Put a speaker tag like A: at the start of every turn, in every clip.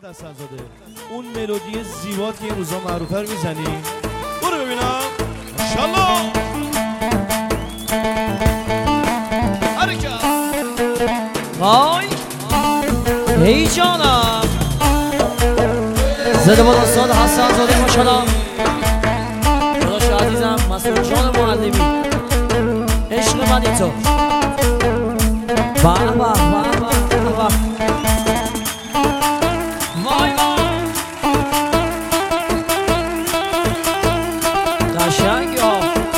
A: محمد حسن‌زاده اون ملودی زیبات که این روزا معروفه رو میزنی. برو ببینم انشالله. حرکت
B: وای ای جانم زده بود استاد حسن‌زاده ماشاءالله. داداش عزیزم مسعود جان معلمی عشق منی تو. واه واه واه واه وای وای قشنگ ها.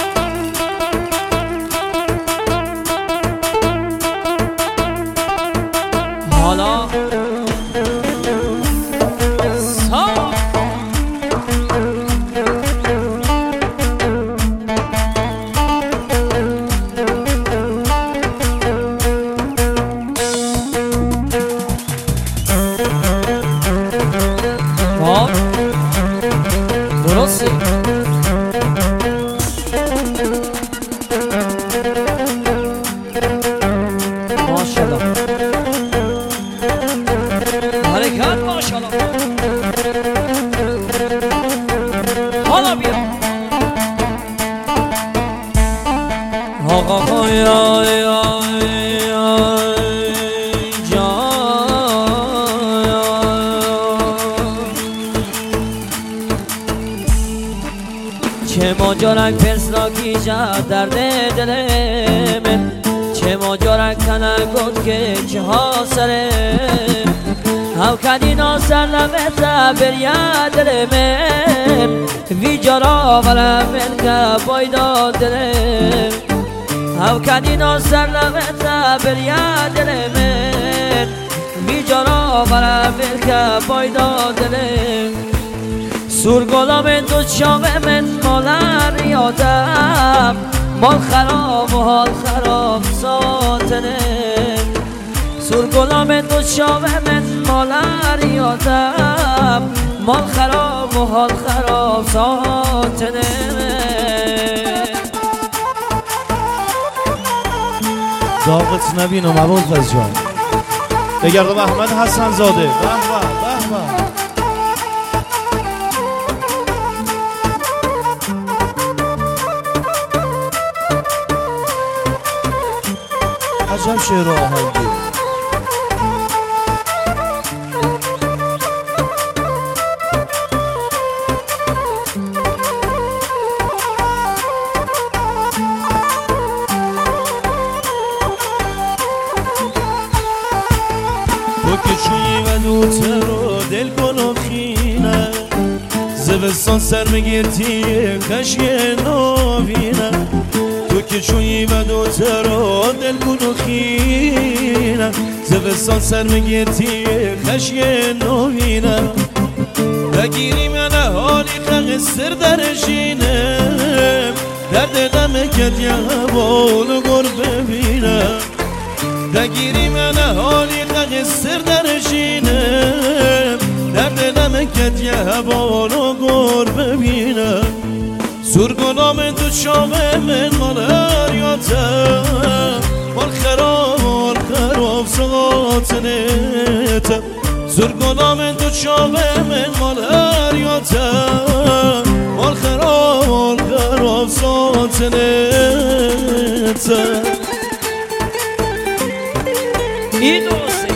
B: حالا درسته ماشاءالله. حرکت ماشاءالله. حالا بیا آقا یا چه ماجرک پرسناکی جد درد دل من، چه ماجرک تنگود که چه حاصله او کدی ناصر نمتا بریا دل من وی جرا ولم من بایدا دل او کدی ناصر نمتا بریا دل من وی جرا ولم من بایدا دل سرگلام دو شام من مالر یادم مال خراب و حال خراب ساتنه سرگلام دو شام من مالر یادم مال خراب و حال خراب ساتنه
A: داغت نبین و مباد فز جان بگرد محمد حسن‌زاده. به به به به عجب شعر آهنگی. تو که چویی و دوته رو دل کن و خینه زبستان سر مگیرتی کشک نوینه تو که چویی و دوته رو دل کن و خینه زبستان سر مگیرتی کشک نوینه بگیری من حالی خستر درشینه درد دمه کت یه بولو گر ببینه بگیری من حالی خستر درشینه درد دمه کت یه بولو گر ببینه سرگلام تو شام من مال اریاتم مال خراب سقاطنت سرگلام تو شام من مال اریاتم مال خراب سقاطنت
B: این درسته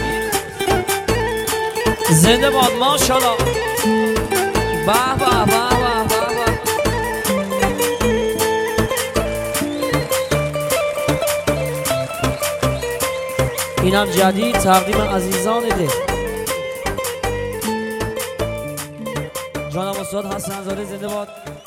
B: زنده باد ماشاءالله. به به به اینم جدید تقدیم عزیزان ده جانم استاد حسن‌زاده زنده باد.